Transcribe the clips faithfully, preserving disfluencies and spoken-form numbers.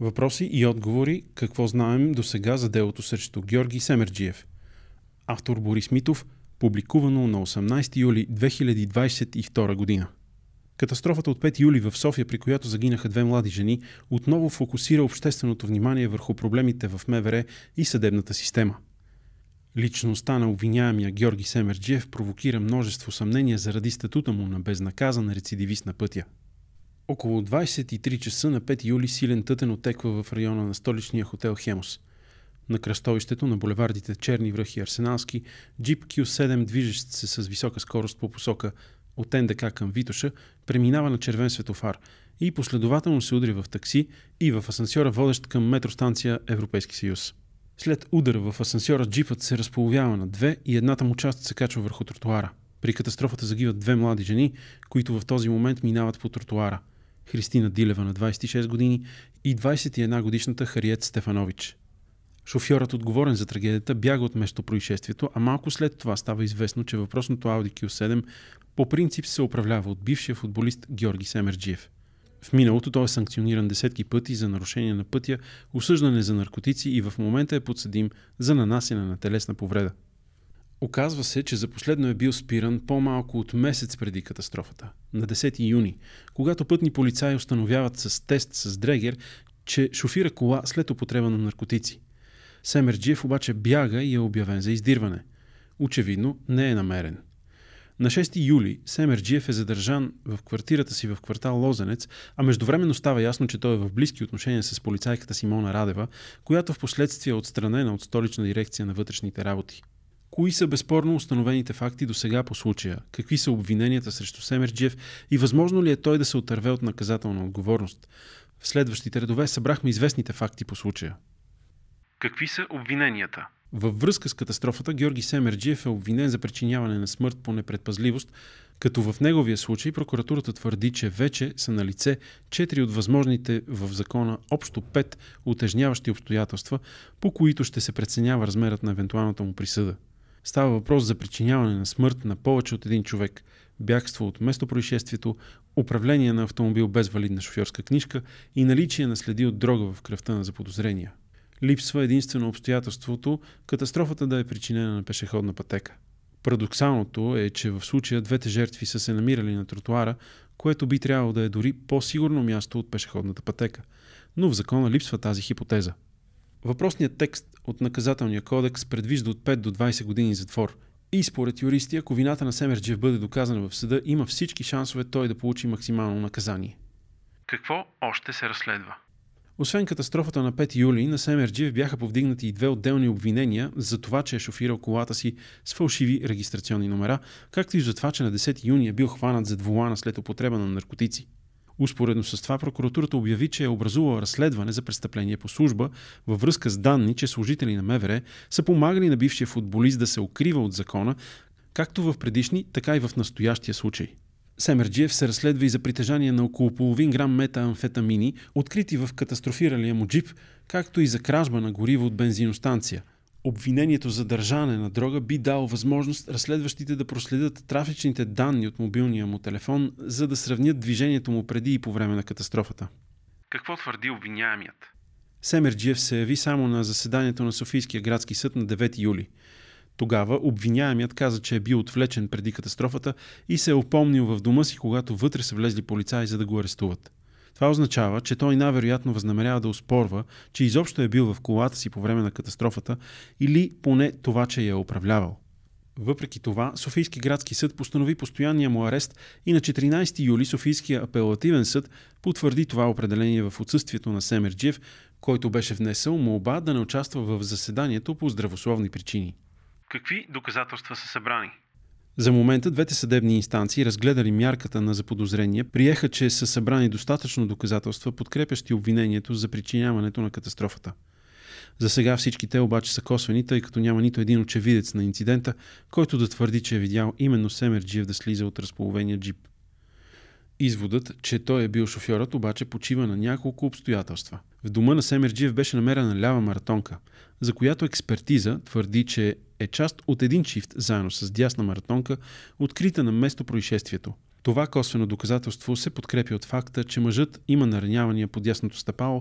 Въпроси и отговори какво знаем до сега за делото срещу Георги Семерджиев. Автор Борис Митов, публикувано на осемнадесети юли две хиляди двадесет и втора година. Катастрофата от пети юли в София, при която загинаха две млади жени, отново фокусира общественото внимание върху проблемите в МВР и съдебната система. Личността на обвиняемия Георги Семерджиев провокира множество съмнения заради статута му на безнаказан рецидивист на пътя. Около двадесет и три часа на пети юли силен тътен отеква в района на столичния хотел Хемос. На кръстовището на булевардите Черни връх и Арсеналски, джип Кю седем, движещ се с висока скорост по посока от Ен Де Ка към Витоша, преминава на червен светофар и последователно се удря в такси и в асансьора, водещ към метростанция Европейски съюз. След удара в асансьора джипът се разполовява на две и едната му част се качва върху тротуара. При катастрофата загиват две млади жени, които в този момент минават по тротуара. Христина Дилева на двадесет и шест години и двадесет и една годишната Хариет Стефанович. Шофьорът, отговорен за трагедията, бяга от местопроизшествието, а малко след това става известно, че въпросното Ауди Кю седем по принцип се управлява от бившия футболист Георги Семерджиев. В миналото той е санкциониран десетки пъти за нарушение на пътя, осъждане за наркотици и в момента е подсъдим за нанасяне на телесна повреда. Оказва се, че за последно е бил спиран по-малко от месец преди катастрофата, на десети юни, когато пътни полицаи установяват с тест с дрегер, че шофира кола след употреба на наркотици. Семерджиев обаче бяга и е обявен за издирване. Очевидно не е намерен. На шести юли Семерджиев е задържан в квартирата си в квартал Лозенец, а междувременно става ясно, че той е в близки отношения с полицайката Симона Радева, която в последствие е отстранена от столична дирекция на вътрешните работи. Кои са безспорно установените факти до сега по случая? Какви са обвиненията срещу Семерджиев и възможно ли е той да се отърве от наказателна отговорност? В следващите редове събрахме известните факти по случая. Какви са обвиненията? Във връзка с катастрофата Георги Семерджиев е обвинен за причиняване на смърт по непредпазливост, като в неговия случай прокуратурата твърди, че вече са налице четири от възможните в закона общо пет утежняващи обстоятелства, по които ще се преценява размерът на евентуалната му присъда. Става въпрос за причиняване на смърт на повече от един човек, бягство от местопроизшествието, управление на автомобил без валидна шофьорска книжка и наличие на следи от дрога в кръвта на заподозрения. Липсва единствено обстоятелството катастрофата да е причинена на пешеходна пътека. Парадоксалното е, че в случая двете жертви са се намирали на тротуара, което би трябвало да е дори по-сигурно място от пешеходната пътека. Но в закона липсва тази хипотеза. Въпросният текст от наказателния кодекс предвижда от пет до двадесет години затвор. И според юристи, ако вината на Семерджиев бъде доказана в съда, има всички шансове той да получи максимално наказание. Какво още се разследва? Освен катастрофата на пети юли, на Семерджиев бяха повдигнати и две отделни обвинения за това, че е шофирал колата си с фалшиви регистрационни номера, както и за това, че на десети юни е бил хванат зад волана след употреба на наркотици. Успоредно с това прокуратурата обяви, че е образувала разследване за престъпление по служба във връзка с данни, че служители на МВР са помагали на бившия футболист да се укрива от закона, както в предишни, така и в настоящия случай. Семерджиев се разследва и за притежание на около половин грам метаамфетамини, открити в катастрофиралия му джип, както и за кражба на гориво от бензиностанция. Обвинението за държане на дрога би дало възможност разследващите да проследят трафичните данни от мобилния му телефон, за да сравнят движението му преди и по време на катастрофата. Какво твърди обвиняемият? Семерджиев се яви само на заседанието на Софийския градски съд на девети юли. Тогава обвиняемият каза, че е бил отвлечен преди катастрофата и се е опомнил в дома си, когато вътре са влезли полицаи, за да го арестуват. Това означава, че той най-вероятно възнамерява да оспорва, че изобщо е бил в колата си по време на катастрофата или поне това, че я е управлявал. Въпреки това, Софийски градски съд постанови постоянния му арест и на четиринадесети юли Софийския апелативен съд потвърди това определение в отсъствието на Семерджиев, който беше внесъл молба да не участва в заседанието по здравословни причини. Какви доказателства са събрани? За момента двете съдебни инстанции, разгледали мярката на заподозрение, приеха, че са събрани достатъчно доказателства, подкрепящи обвинението за причиняването на катастрофата. За сега всички те обаче са косвени, тъй като няма нито един очевидец на инцидента, който да твърди, че е видял именно Семерджиев да слиза от разполовения джип. Изводът, че той е бил шофьорът, обаче почива на няколко обстоятелства. В дома на Семерджиев беше намерена лява маратонка, за която експертиза твърди, че е част от един чифт заедно с дясна маратонка, открита на место происшествието. Това косвено доказателство се подкрепи от факта, че мъжът има наранявания по дясното стъпало,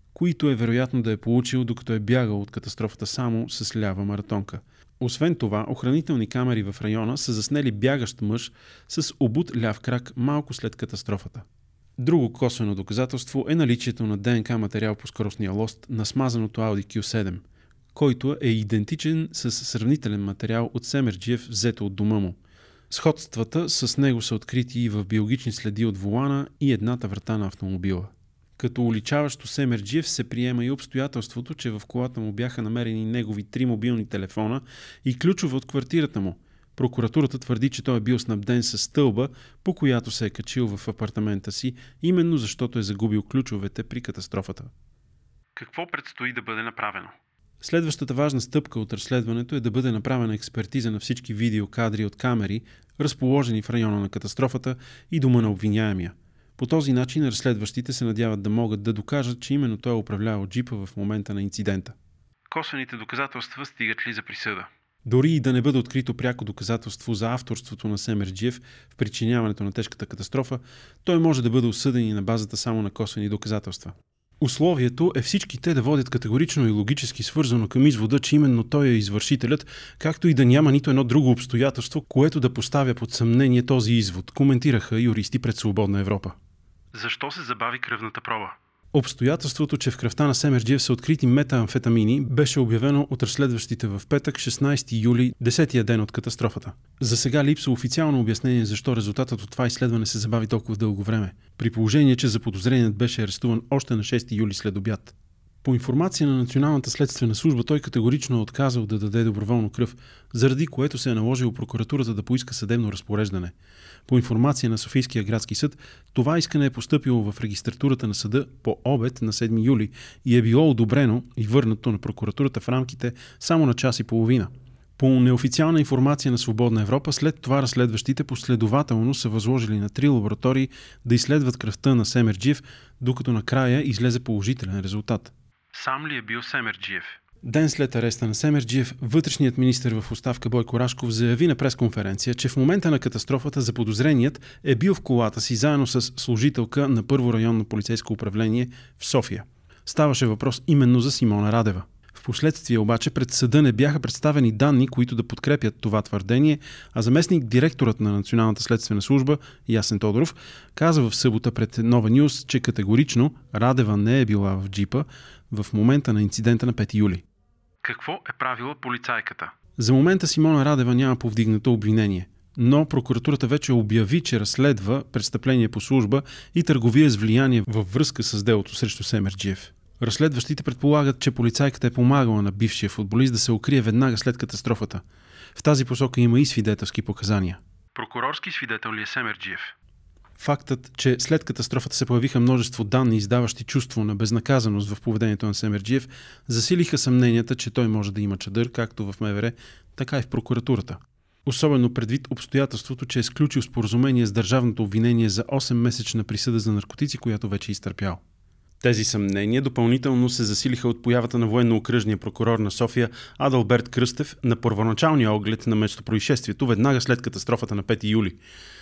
които е вероятно да е получил, докато е бягал от катастрофата само с лява маратонка. Освен това, охранителни камери в района са заснели бягащ мъж с обут ляв крак малко след катастрофата. Друго косвено доказателство е наличието на ДНК материал по скоростния лост на смазаното Audi Кю седем, който е идентичен с сравнителен материал от Семерджиев, взето от дома му. Сходствата с него са открити и в биологични следи от волана и едната врата на автомобила. Като уличаващо Семерджиев се приема и обстоятелството, че в колата му бяха намерени негови три мобилни телефона и ключове от квартирата му. Прокуратурата твърди, че той е бил снабден с стълба, по която се е качил в апартамента си, именно защото е загубил ключовете при катастрофата. Какво предстои да бъде направено? Следващата важна стъпка от разследването е да бъде направена експертиза на всички видеокадри от камери, разположени в района на катастрофата и дома на обвиняемия. По този начин разследващите се надяват да могат да докажат, че именно той е управлявал джипа в момента на инцидента. Косвените доказателства стигат ли за присъда? Дори и да не бъде открито пряко доказателство за авторството на Семерджиев в причиняването на тежката катастрофа, той може да бъде осъден и на базата само на косвени доказателства. Условието е всички те да водят категорично и логически свързано към извода, че именно той е извършителят, както и да няма нито едно друго обстоятелство, което да поставя под съмнение този извод, коментираха юристи пред Свободна Европа. Защо се забави кръвната проба? Обстоятелството, че в кръвта на Семерджиев са открити метаамфетамини, беше обявено от разследващите в петък, шестнайсети юли, десетия ден от катастрофата. За сега липсва официално обяснение защо резултатът от това изследване се забави толкова дълго време, при положение, че заподозреният беше арестуван още на шести юли след обяд. По информация на Националната следствена служба, той категорично е отказал да даде доброволно кръв, заради което се е наложило прокуратурата да поиска съдебно разпореждане. По информация на Софийския градски съд, това искане е постъпило в регистратурата на съда по обед на седми юли и е било одобрено и върнато на прокуратурата в рамките само на час и половина. По неофициална информация на Свободна Европа, след това разследващите последователно са възложили на три лаборатории да изследват кръвта на Семерджиев, докато накрая излезе положителен резултат. Сам ли е бил Семерджиев? Ден след ареста на Семерджиев, вътрешният министър в оставка Бойко Рашков заяви на пресконференция, че в момента на катастрофата заподозреният е бил в колата си заедно с служителка на Първо районно полицейско управление в София. Ставаше въпрос именно за Симона Радева. Впоследствие обаче пред съда не бяха представени данни, които да подкрепят това твърдение, а заместник директорът на Националната следствена служба Ясен Тодоров каза в събота пред Нова Нюз, че категорично Радева не е била в джипа в момента на инцидента на пети юли. Какво е правила полицайката? За момента Симона Радева няма повдигнато обвинение, но прокуратурата вече обяви, че разследва престъпление по служба и търговия с влияние във връзка с делото срещу Семерджиев. Разследващите предполагат, че полицайката е помагала на бившия футболист да се укрие веднага след катастрофата. В тази посока има и свидетелски показания. Прокурорски свидетел ли е Семерджиев? Фактът, че след катастрофата се появиха множество данни, издаващи чувство на безнаказаност в поведението на Семерджиев, засилиха съмненията, че той може да има чадър, както в МВР, така и в прокуратурата. Особено предвид обстоятелството, че е сключил споразумение с държавното обвинение за осеммесечна присъда за наркотици, която вече е изтърпял. Тези съмнения допълнително се засилиха от появата на военно-окръжния прокурор на София Адалберт Кръстев на първоначалния оглед на местопроизшествието веднага след катастрофата на пети юли,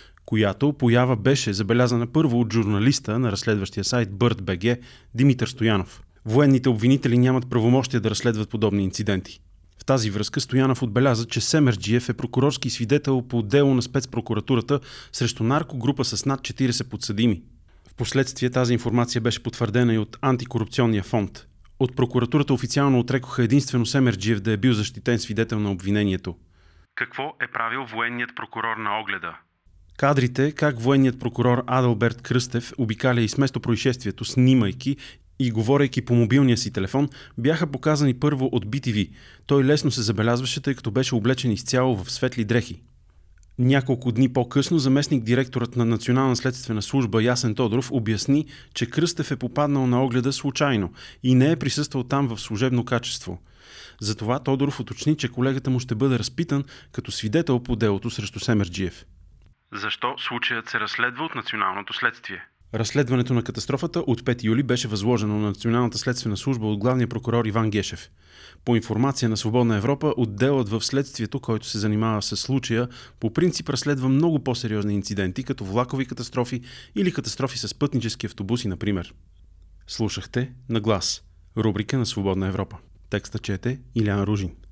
която поява беше забелязана първо от журналиста на разследващия сайт Бърт точка би джи Димитър Стоянов. Военните обвинители нямат правомощия да разследват подобни инциденти. В тази връзка Стоянов отбеляза, че Семерджиев е прокурорски свидетел по дело на спецпрокуратурата срещу наркогрупа с над четирийсет подсъдими. Впоследствие тази информация беше потвърдена и от антикорупционния фонд. От прокуратурата официално отрекоха единствено Семерджиев да е бил защитен свидетел на обвинението. Какво е правил военният прокурор на огледа? Кадрите, как военният прокурор Адалберт Кръстев обикаля и с местопроизшествието, снимайки и говорейки по мобилния си телефон, бяха показани първо от би ти ви. Той лесно се забелязваше, тъй като беше облечен изцяло в светли дрехи. Няколко дни по-късно заместник директорът на Национална следствена служба Ясен Тодоров обясни, че Кръстев е попаднал на огледа случайно и не е присъствал там в служебно качество. Затова Тодоров уточни, че колегата му ще бъде разпитан като свидетел по делото срещу Семерджиев. Защо случаят се разследва от Националното следствие? Разследването на катастрофата от пети юли беше възложено на Националната следствена служба от главния прокурор Иван Гешев. По информация на Свободна Европа, отделът в следствието, който се занимава с случая, по принцип разследва много по-сериозни инциденти, като влакови катастрофи или катастрофи с пътнически автобуси, например. Слушахте На глас, рубрика на Свободна Европа. Текста чете Илян Ружин.